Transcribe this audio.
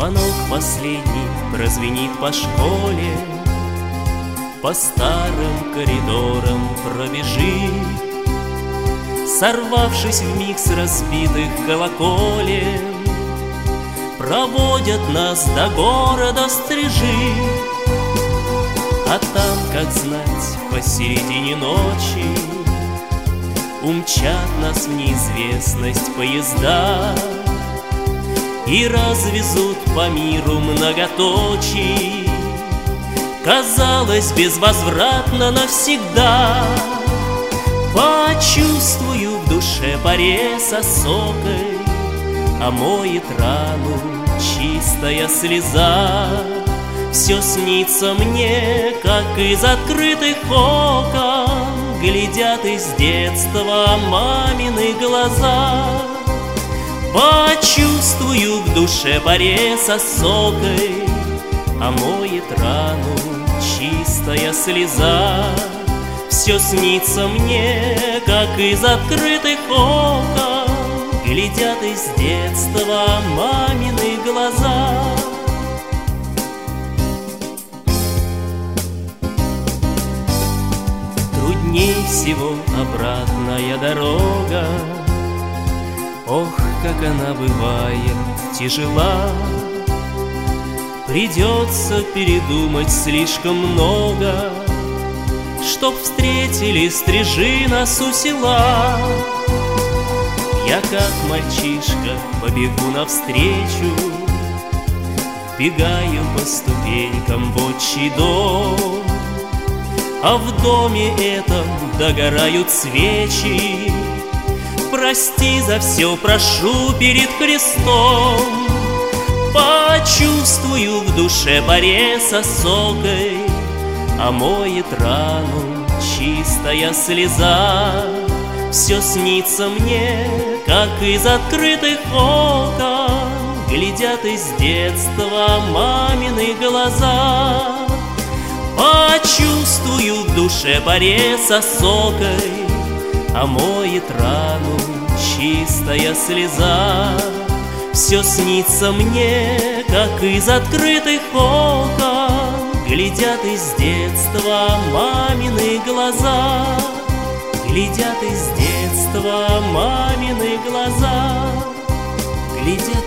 Звонок последний прозвенит по школе, по старым коридорам пробежит, сорвавшись вмиг с разбитых колоколен, проводят нас до города стрижи. А там, как знать, посередине ночи умчат нас в неизвестность поезда и развезут по миру многоточий, казалось, безвозвратно навсегда. Почувствую в душе порез осокой, омоет рану чистая слеза. Все снится мне, как из открытых окон глядят из детства мамины глаза. Почувствую в душе порез осокой, омоет рану чистая слеза. Все снится мне, как из открытых окон глядят из детства мамины глаза. Трудней всего обратная дорога, ох, как она бывает тяжела. Придется передумать слишком много, чтоб встретили стрижи нас у села. Я, как мальчишка, побегу навстречу, вбегаю по ступенькам в отчий дом. А в доме этом догорают свечи. Прости за все, прошу перед Христом. Почувствую в душе порез осокой, омоет рану чистая слеза. Все снится мне, как из открытых окон глядят из детства мамины глаза. Почувствую в душе порез осокой, омоет рану чистая слеза. Все снится мне, как из открытых окон глядят из детства мамины глаза. Глядят из детства мамины глаза. Глядят